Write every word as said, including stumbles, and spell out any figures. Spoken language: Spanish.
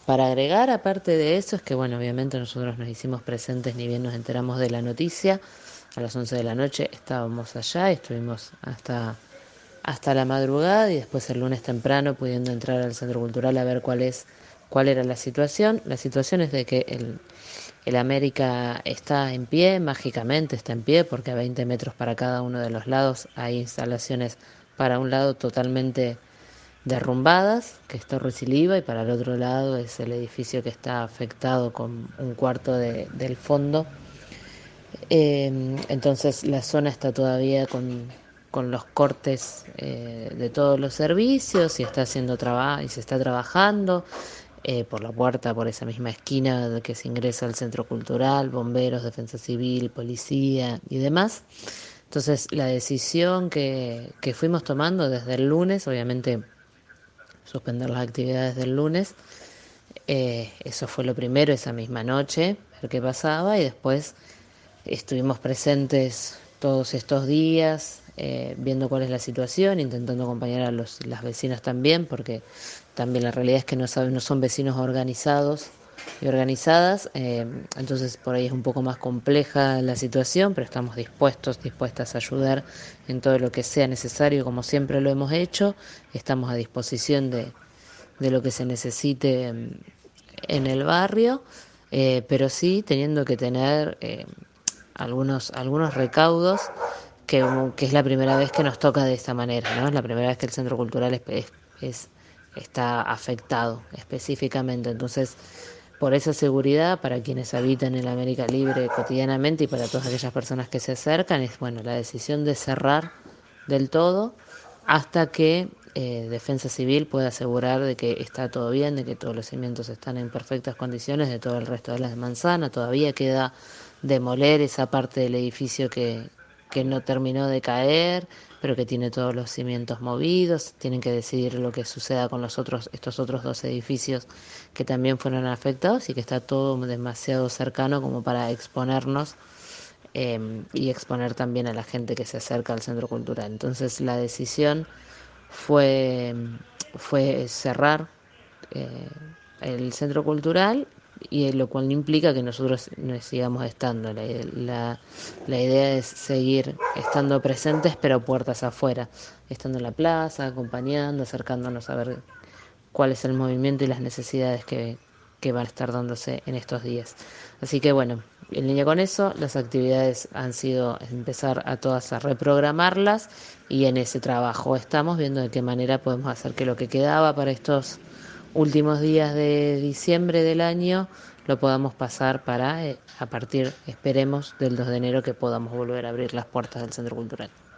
para agregar, aparte de eso, es que, bueno, obviamente nosotros nos hicimos presentes, ni bien nos enteramos de la noticia. A las once de la noche estábamos allá, estuvimos hasta, hasta la madrugada y después el lunes temprano pudiendo entrar al centro cultural a ver cuál es, cuál era la situación. La situación es de que el, el América está en pie, mágicamente está en pie, porque a veinte metros para cada uno de los lados hay instalaciones para un lado totalmente derrumbadas, que es Torre Siliva, y para el otro lado es el edificio que está afectado con un cuarto de, del fondo. Eh, entonces la zona está todavía con, con los cortes eh, de todos los servicios y está haciendo traba y se está trabajando eh, por la puerta, por esa misma esquina de que se ingresa al centro cultural, bomberos, defensa civil, policía y demás. Entonces la decisión que, que fuimos tomando desde el lunes, obviamente suspender las actividades del lunes. Eh, eso fue lo primero, esa misma noche, ver qué pasaba y después estuvimos presentes todos estos días, eh, viendo cuál es la situación, intentando acompañar a los, las vecinas también, porque también la realidad es que no, saben, no son vecinos organizados y organizadas, eh, entonces por ahí es un poco más compleja la situación, pero estamos dispuestos, dispuestas a ayudar en todo lo que sea necesario, como siempre lo hemos hecho, estamos a disposición de, de lo que se necesite en el barrio, eh, pero sí teniendo que tener eh, algunos, algunos recaudos, que, que es la primera vez que nos toca de esta manera, ¿no? Es la primera vez que el centro cultural es, es, es- está afectado específicamente. Entonces, por esa seguridad, para quienes habitan en la América Libre cotidianamente y para todas aquellas personas que se acercan, es bueno la decisión de cerrar del todo hasta que eh, Defensa Civil pueda asegurar de que está todo bien, de que todos los cimientos están en perfectas condiciones, de todo el resto de las manzanas. Todavía queda demoler esa parte del edificio que, que no terminó de caer, pero que tiene todos los cimientos movidos. Tienen que decidir lo que suceda con los otros, estos otros dos edificios que también fueron afectados y que está todo demasiado cercano como para exponernos eh, y exponer también a la gente que se acerca al centro cultural. Entonces la decisión fue, fue cerrar eh, el centro cultural y lo cual no implica que nosotros no sigamos estando. La, la, la idea es seguir estando presentes pero puertas afuera, estando en la plaza, acompañando, acercándonos a ver cuál es el movimiento y las necesidades que, que van a estar dándose en estos días. Así que bueno, en línea con eso, las actividades han sido empezar a todas a reprogramarlas y en ese trabajo estamos viendo de qué manera podemos hacer que lo que quedaba para estos últimos días de diciembre del año lo podamos pasar para eh, a partir, esperemos, del dos de enero que podamos volver a abrir las puertas del Centro Cultural.